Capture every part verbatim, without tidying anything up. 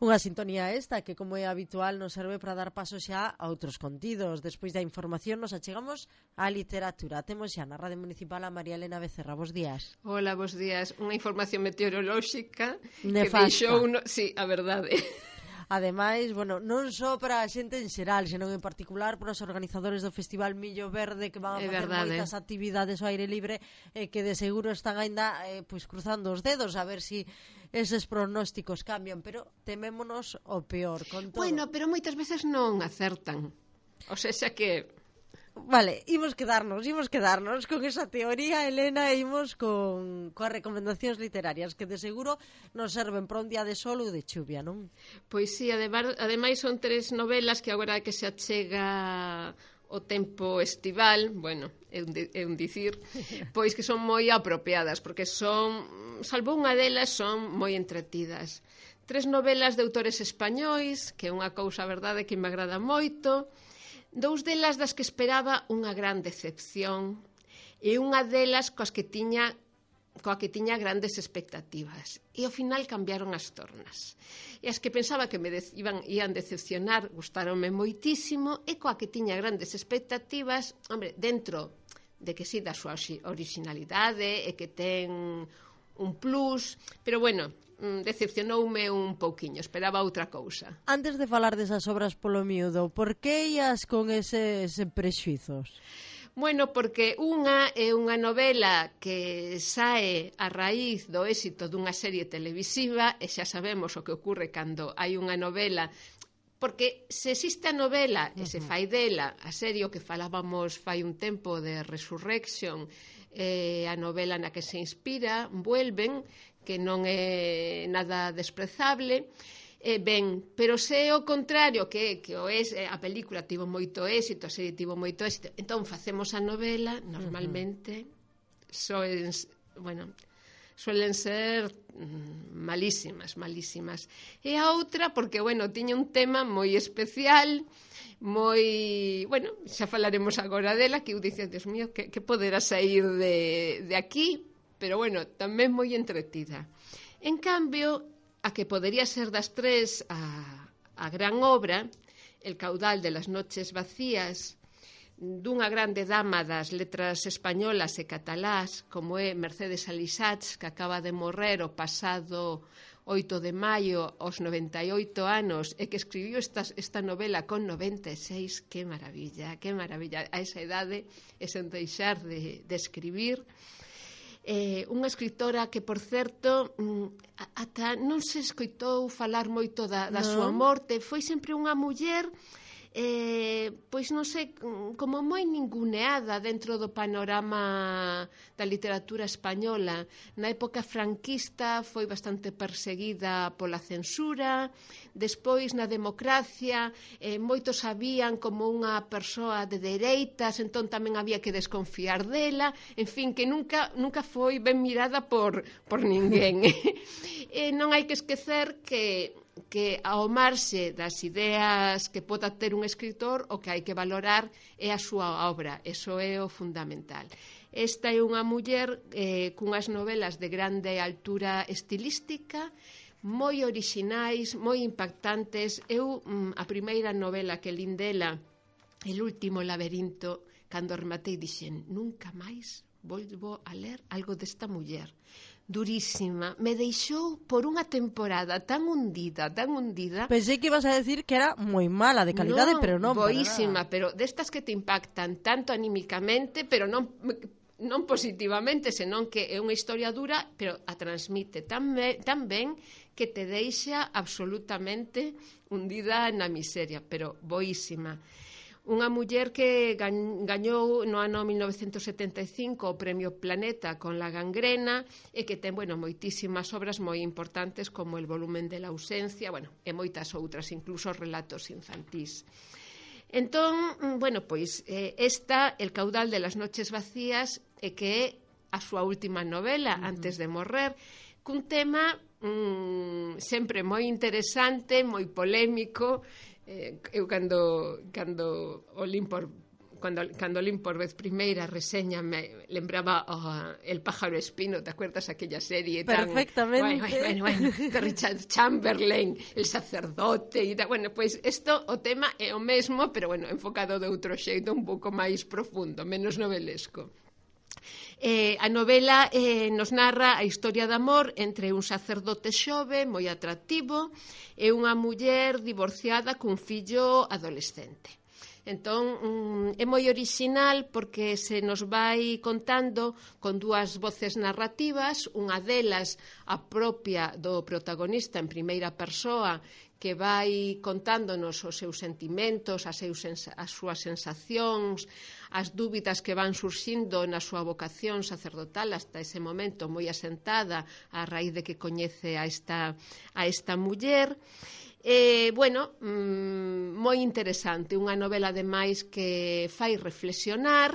Unha sintonía esta que, como é habitual, nos serve para dar paso xa a outros contidos. Despois da información nos achegamos á literatura. Temos xa na Radio Municipal a María Elena Becerra. Bos días. Hola, bos días. Unha información meteorolóxica Nefasta. Que deixou... No... Sí, a verdade. Ademais, bueno, non só para a xente en xeral, senón en particular para os organizadores do Festival Millo Verde, que van a facer moitas actividades ao aire libre e eh, que de seguro están aínda eh, pois cruzando os dedos a ver si eses pronósticos cambian, pero temémonos o peor con todo. Bueno, pero moitas veces non acertan. O sea, xa que... Vale, imos quedarnos, imos quedarnos con esa teoría, Elena, e imos con coas recomendacións literarias que de seguro nos serven para un día de sol ou de chuvia, non? Pois sí, ademais, ademais son tres novelas que agora que se achega o tempo estival, bueno, é un, é un dicir, pois que son moi apropiadas, porque son, salvo unha delas, son moi entretidas. Tres novelas de autores españois, que é unha cousa, a verdade, que me agrada moito. Dous delas das que esperaba unha gran decepción e unha delas coas que tiña coa que tiña grandes expectativas e ao final cambiaron as tornas. E as que pensaba que me de, iban, ian decepcionar gustaronme moitísimo e coa que tiña grandes expectativas, hombre, dentro de que sí da súa originalidade e que ten un plus, pero bueno, decepcionoume un pouquiño, esperaba outra cousa. Antes de falar desas obras polo miúdo, por que ias con eses prexuizos? Bueno, porque unha é unha novela que sae a raíz do éxito dunha serie televisiva e xa sabemos o que ocurre cando hai unha novela, porque se existe a novela e se fai dela a serie, o que falábamos fai un tempo de Resurrection, eh, a novela na que se inspira, Vuelven, que non é nada desprezable, eh, ben, pero se é o contrario, que, que o es, eh, a película tivo moito éxito, a serie tivo moito éxito, entón facemos a novela, normalmente, uh-huh. soen, bueno, suelen ser mm, malísimas, malísimas. E a outra, porque, bueno, tiña un tema moi especial, moi, bueno, xa falaremos agora dela, que eu dicía, Dios mío, que, que poderá sair de, de aquí, pero bueno, tamén moi entretida. En cambio, a que podería ser das tres a, a gran obra, El caudal de las noches vacías, dunha grande dama das letras españolas e catalás, como é Mercedes Alisachs, que acaba de morrer o pasado oito de maio aos noventa e oito anos e que escribiu esta, esta novela con noventa e seis, que maravilla, que maravilla, a esa idade e sen deixar de, de escribir. Eh, unha escritora que, por certo, ata non se escoitou falar moito da, da súa morte, foi sempre unha muller eh, pois non sei, como moi ninguneada dentro do panorama da literatura española. Na época franquista foi bastante perseguida pola censura, despois na democracia eh, moitos sabían como unha persoa de dereitas, entón tamén había que desconfiar dela, en fin, que nunca, nunca foi ben mirada por, por ninguén. E non hai que esquecer que que ao marxe das ideas que poda ter un escritor, o que hai que valorar é a súa obra, eso é o fundamental. Esta é unha muller eh, cunhas novelas de grande altura estilística, moi orixinais, moi impactantes. Eu, a primeira novela que lin dela, El último laberinto, cando rematei dixen, nunca máis volvo a ler algo desta muller. Durísima, me deixou por unha temporada tan hundida, tan hundida. Pensei que ibas a decir que era moi mala de calidade, non, pero non. Boísima, pero destas que te impactan tanto anímicamente, pero non non positivamente, senón que é unha historia dura, pero a transmite tan, me, tan ben que te deixa absolutamente hundida na miseria, pero boísima. Unha muller que gañou no ano mil novecentos setenta e cinco o Premio Planeta con La gangrena e que ten, bueno, moitísimas obras moi importantes como El volumen de la ausencia, bueno, e moitas outras, incluso relatos infantís. Entón, bueno, pois eh, esta, El caudal de las noches vacías, e que é a súa última novela, uh-huh. antes de morrer, cun tema mm, sempre moi interesante, moi polémico. Eh, eu cando, cando o lin por, cando, cando lin por vez primeira reseña me lembraba oh, El pájaro espino, ¿te acuerdas aquella serie? Perfectamente. Tan, bueno, bueno, bueno, de Richard Chamberlain, el sacerdote e tal. Bueno, pois pues, isto, o tema é o mesmo, pero bueno, enfocado de outro xeito un pouco máis profundo, menos novelesco. Eh, a novela eh, nos narra a historia de amor entre un sacerdote xove moi atractivo e unha muller divorciada cun fillo adolescente. Entón, um, é moi orixinal porque se nos vai contando con dúas voces narrativas, unha delas a propia do protagonista en primeira persoa, que vai contándonos os seus sentimentos, as, seus, as súas sensacións, as dúbidas que van surxindo na súa vocación sacerdotal hasta ese momento moi asentada a raíz de que coñece a esta, a esta muller. Eh, bueno, mmm, moi interesante, unha novela ademais que fai reflexionar,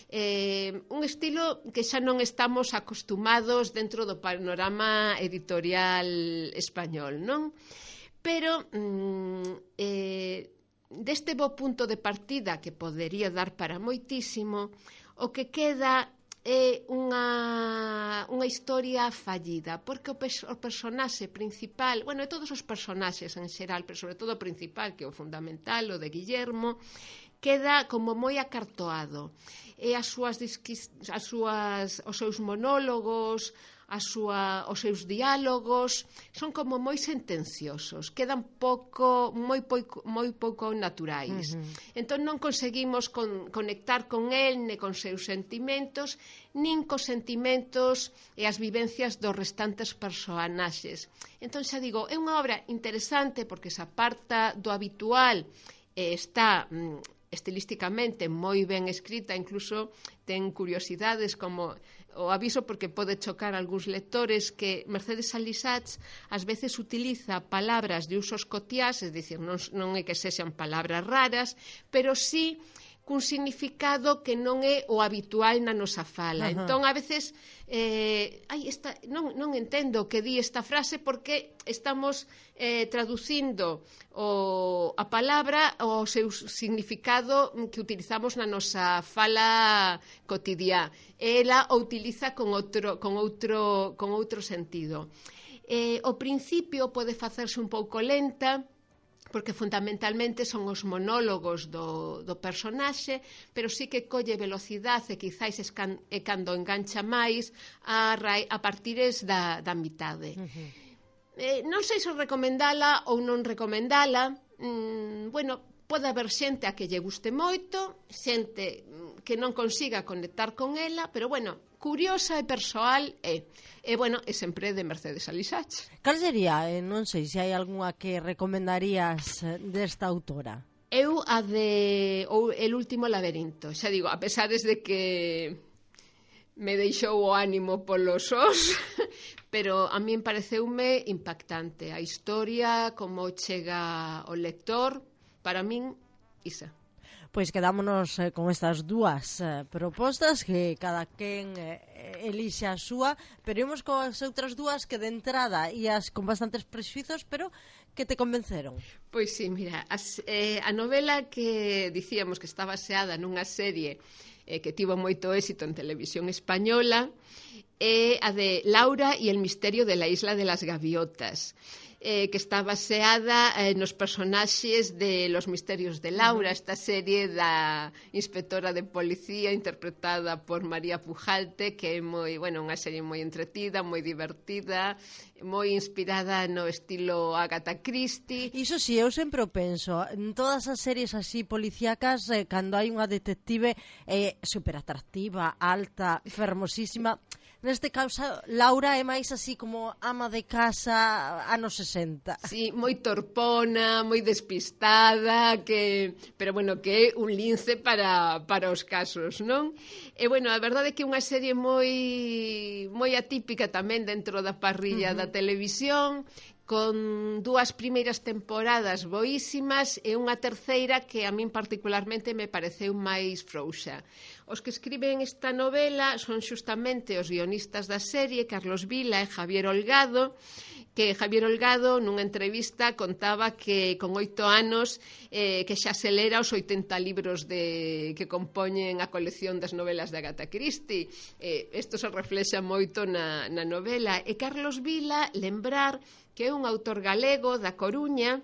eh, un estilo que xa non estamos acostumados dentro do panorama editorial español, non? Pero mmm, eh, deste bo punto de partida que podería dar para moitísimo, o que queda é unha, unha historia fallida, porque o, pers o personaxe principal, bueno, e todos os personaxes en xeral, pero sobre todo o principal, que é o fundamental, o de Guillermo, queda como moi acartoado. E as súas, as súas, os seus monólogos, a súa, os seus diálogos son como moi sentenciosos, quedan pouco, moi pouco, moi pouco naturais. Uh-huh. Entón non conseguimos con, conectar con el, ne con seus sentimentos, nin cos sentimentos e as vivencias dos restantes personaxes. Entón xa digo, é unha obra interesante porque se aparta do habitual e está mm, estilísticamente moi ben escrita, incluso ten curiosidades como o aviso porque pode chocar a algúns lectores que Mercedes Alisachs ás veces utiliza palabras de usos cotiás, é dicir, non, non é que sexan palabras raras, pero sí cun significado que non é o habitual na nosa fala. Uh-huh. Entón, a veces, eh, ai, esta, non, non entendo que di esta frase porque estamos eh, traducindo o, a palabra o seu significado que utilizamos na nosa fala cotidiá. Ela o utiliza con outro, con outro, con outro sentido. Eh, o principio pode facerse un pouco lenta, porque fundamentalmente son os monólogos do, do personaxe, pero sí que colle velocidade e quizáis escan, é cando engancha máis a, a partires da, da mitade. Uh-huh. eh, non sei se recomendala ou non recomendala. Mm, bueno, pode haber xente a que lle guste moito, xente que non consiga conectar con ela, pero bueno, curiosa e persoal é. E, bueno, é sempre de Mercedes Alisachs. Cal sería? Eh, non sei se hai algunha que recomendarías desta autora. Eu a de ou El último laberinto. Xa digo, a pesares de que me deixou o ánimo polos os, pero a min pareceume impactante. A historia, como chega o lector, para min, isa. Pois quedámonos eh, con estas dúas eh, propostas que cada quen eh, elixe a súa, pero imos con as outras dúas que de entrada ías con bastantes prexuizos, pero que te convenceron. Pois sí, mira, as, eh, a novela que dicíamos que está baseada nunha serie eh, que tivo moito éxito en televisión española é a de Laura e el misterio de la isla de las gaviotas. Eh, que está baseada eh, nos personaxes de Los misterios de Laura, esta serie da inspectora de policía interpretada por María Pujalte, que é moi, bueno, unha serie moi entretida, moi divertida, moi inspirada no estilo Agatha Christie. Iso si, eu sempre o penso, en todas as series así policíacas, eh, cando hai unha detective eh, super atractiva, alta, fermosísima. Neste caso, Laura é máis así como ama de casa anos sesenta. Sí, moi torpona, moi despistada, que pero bueno, que é un lince para, para os casos, non? E bueno, a verdade é que é unha serie moi moi atípica tamén dentro da parrilla uh-huh. da televisión, con dúas primeiras temporadas boísimas e unha terceira que a min particularmente me pareceu máis frouxa. Os que escriben esta novela son xustamente os guionistas da serie, Carlos Vila e Javier Holgado, que Javier Holgado nunha entrevista contaba que con oito anos eh, que xa se lera os oitenta libros de, que compoñen a colección das novelas de Agatha Christie. Eh, isto se reflexa moito na, na novela. E Carlos Vila, lembrar que é un autor galego da Coruña,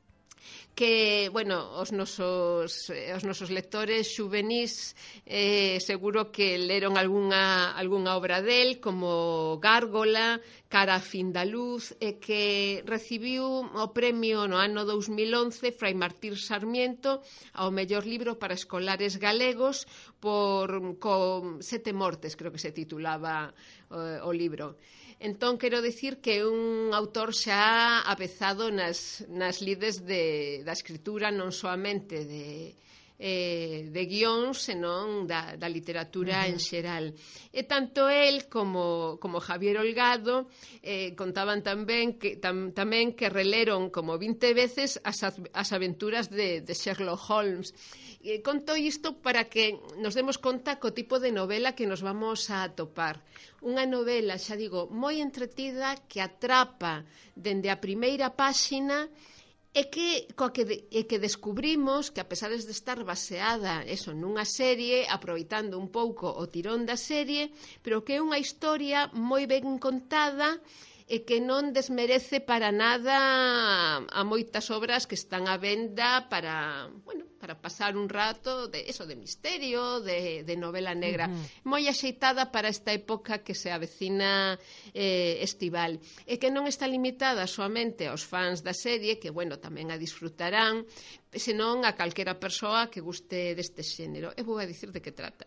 que, bueno, os nosos, os nosos lectores xuvenís eh, seguro que leron algunha, algunha obra del, como Gárgola, Cara a fin da luz, e que recibiu o premio no ano dous mil once Fray Martín Sarmiento ao mellor libro para escolares galegos por con sete mortes, creo que se titulaba uh, o libro. Entón, quero dicir que é un autor xa avezado nas, nas lides de, da escritura, non soamente de, eh, de guións, senón da, da literatura uh-huh. en xeral. E tanto el como, como Javier Holgado eh, contaban tamén que, tam, tamén que releron como vinte veces as, as aventuras de, de Sherlock Holmes. E conto isto para que nos demos conta co tipo de novela que nos vamos a atopar. Unha novela, xa digo, moi entretida, que atrapa dende a primeira páxina e que, coa que, de, e que descubrimos que, a pesar de estar baseada eso, nunha serie, aproveitando un pouco o tirón da serie, pero que é unha historia moi ben contada e que non desmerece para nada a moitas obras que están á venda para, bueno, para pasar un rato de eso, de misterio, de, de novela negra. Uh-huh. Moi axeitada para esta época que se avecina eh, estival. E que non está limitada soamente aos fans da serie, que, bueno, tamén a disfrutarán, senón a calquera persoa que guste deste xénero. E vou a dicir de que trata.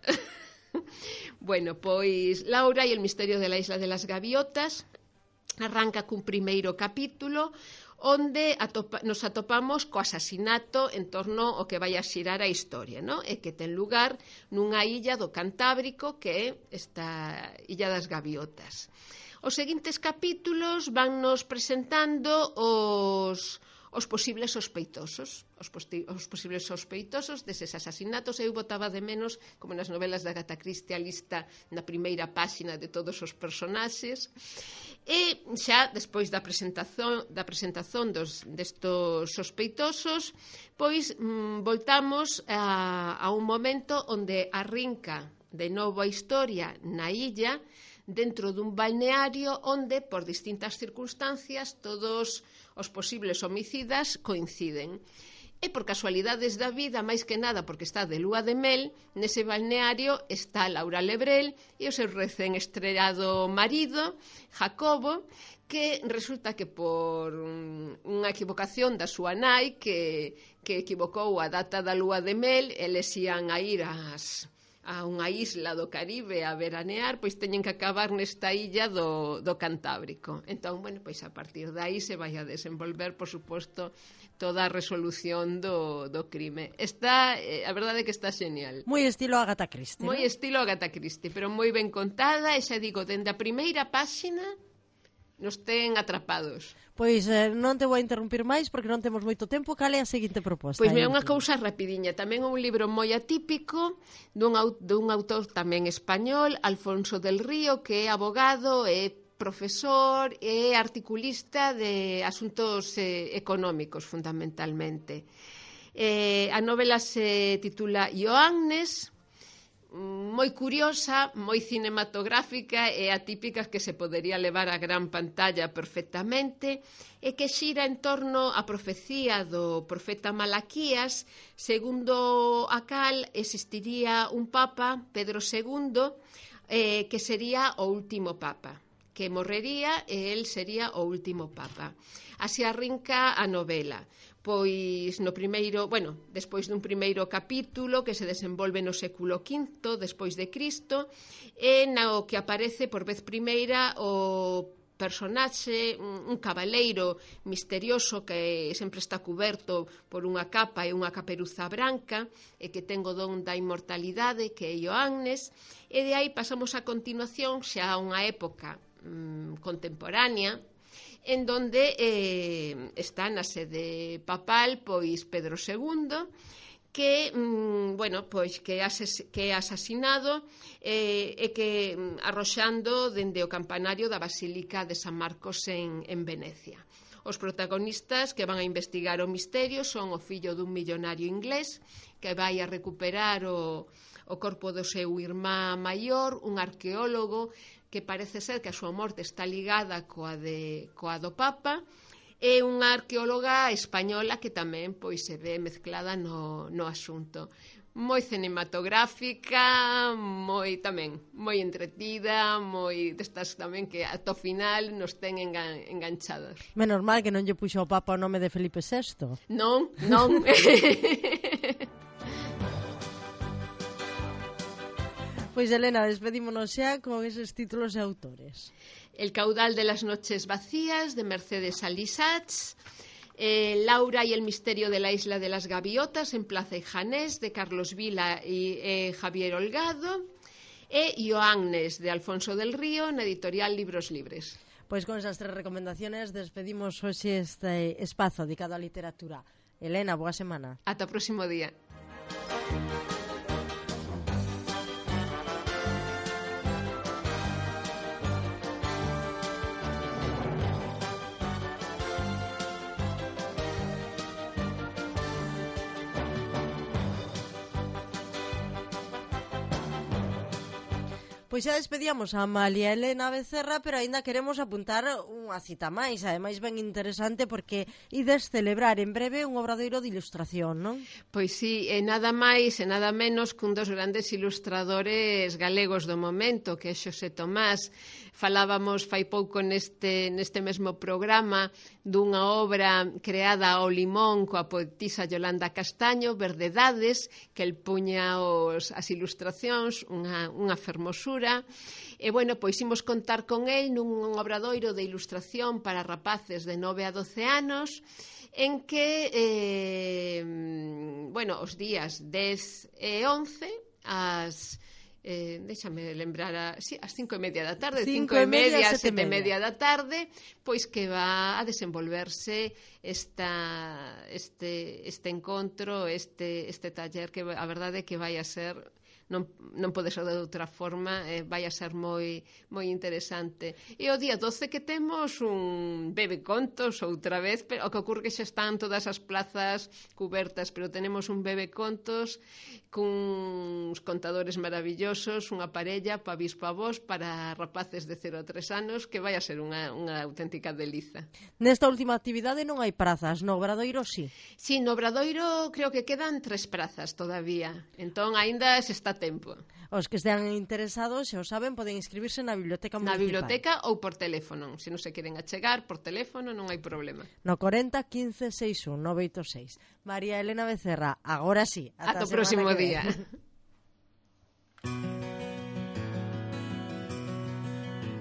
Bueno, pois Laura e el misterio de la isla de las gaviotas arranca cun primeiro capítulo onde atopa, nos atopamos co asasinato en torno ao que vai a xirar a historia, no? E que ten lugar nunha illa do Cantábrico, que é esta illa das gaviotas. Os seguintes capítulos vannos presentando os... os posibles sospeitosos, os, posti- os posibles sospeitosos deses asasinatos. Eu botaba de menos, como nas novelas da Agatha Christie, a lista na primeira páxina de todos os personaxes. E xa despois da presentación, da presentación dos, destos sospeitosos, pois mm, voltamos a, a un momento onde arrinca de novo a historia na illa, dentro dun balneario onde, por distintas circunstancias, todos os posibles homicidas coinciden. E por casualidades da vida, máis que nada porque está de lúa de mel, nese balneario está Laura Lebrel e o seu recén estrellado marido, Jacobo, que resulta que por unha equivocación da súa nai, que, que equivocou a data da lúa de mel, eles ian a ir ás... a unha isla do Caribe a veranear, pois teñen que acabar nesta illa do, do Cantábrico. Entón, bueno, pois a partir de aí se vai a desenvolver, por suposto, toda a resolución do, do crime. Está, eh, a verdade é que está genial. Moi estilo Agatha Christie. Moi ¿no? estilo Agatha Christie, pero moi ben contada, e xa digo, dende a primeira páxina nos ten atrapados. Pois eh, non te vou a interrumpir máis porque non temos moito tempo. Cal é a seguinte proposta? Pois é unha cousa rapidiña. Tamén é un libro moi atípico dun, dun autor tamén español, Alfonso del Río, que é abogado, é profesor e articulista de asuntos eh, económicos, fundamentalmente. Eh, a novela se titula Ioannes, moi curiosa, moi cinematográfica e atípica, que se podería levar á gran pantalla perfectamente, e que xira en torno á profecía do profeta Malaquías, segundo a cal existiría un papa, Pedro segundo, eh, que sería o último papa, que morrería e el sería o último papa. Así arrinca a novela. Pois no primeiro, bueno, despois dun primeiro capítulo que se desenvolve no século quinto despois de Cristo, e no que aparece por vez primeira o personaxe, un, un cabaleiro misterioso que sempre está cuberto por unha capa e unha caperuza branca e que ten o don da inmortalidade, que é Ioannes, e de aí pasamos a continuación xa a unha época mm, contemporánea, en donde eh, está na sede papal pois Pedro segundo, que, mm, bueno, pois que, ases, que é asasinado eh, e que mm, arroxando dende o campanario da Basílica de San Marcos en, en Venecia. Os protagonistas que van a investigar o misterio son o fillo dun millonario inglés que vai a recuperar o, o corpo do seu irmán maior, un arqueólogo que parece ser que a súa morte está ligada coa, de, coa do Papa, e unha arqueóloga española que tamén pois se ve mezclada no, no asunto. Moi cinematográfica, moi tamén, moi entretida, moi destas tamén que ata o final nos ten engan, enganchados. Menos mal que non lle puxo ao Papa o nome de Felipe sexto. Non, non. Pois, Elena, despedímonos xa con eses títulos e autores. El caudal de las noches vacías, de Mercedes Alisach, eh, Laura y el misterio de la isla de las gaviotas, en Plaza y Janés, de Carlos Vila y eh, Javier Holgado, e Ioannes, de Alfonso del Río, na editorial Libros Libres. Pois con esas tres recomendaciones despedimos hoxe este espazo dedicado á literatura. Elena, boa semana. Ata o próximo día. Pois xa despedíamos a Amalia Elena Becerra, pero aínda queremos apuntar unha cita máis, ademais ben interesante porque ides celebrar en breve un obradoiro de ilustración, non? Pois sí, e nada máis e nada menos cun dos grandes ilustradores galegos do momento, que é Xosé Tomás. Falábamos fai pouco neste, neste mesmo programa dunha obra creada ao limón coa poetisa Yolanda Castaño, Verdedades, que el puña os, as ilustracións, unha, unha fermosura. E, bueno, pois imos contar con el nun obradoiro de ilustración para rapaces de nove a doce anos, en que, eh, bueno, os días dez e once, as... Eh, déxame lembrar a, sí, as cinco e media da tarde, cinco e media, sete e media da tarde, pois que va a desenvolverse esta, este, este encontro, este, este taller, que a verdade é que vai a ser... Non, non pode ser de outra forma, eh, vai a ser moi moi interesante. E o día doce que temos un bebe contos outra vez, pero o que ocorre que xa están todas as plazas cubertas, pero tenemos un bebe contos cuns contadores maravillosos, unha parella pa bispo a vos para rapaces de cero a tres anos, que vai a ser unha, unha auténtica deliza. Nesta última actividade non hai prazas, no Obradoiro sí. Sí, no Obradoiro creo que quedan tres prazas todavía, entón aínda se está tempo. Os que estean interesados, xa o saben, poden inscribirse na biblioteca municipal. Na biblioteca ou por teléfono. Se non se queren achegar por teléfono non hai problema. No corenta, quince, sesenta e un, nove oito seis. María Elena Becerra, agora sí. Ata o próximo día.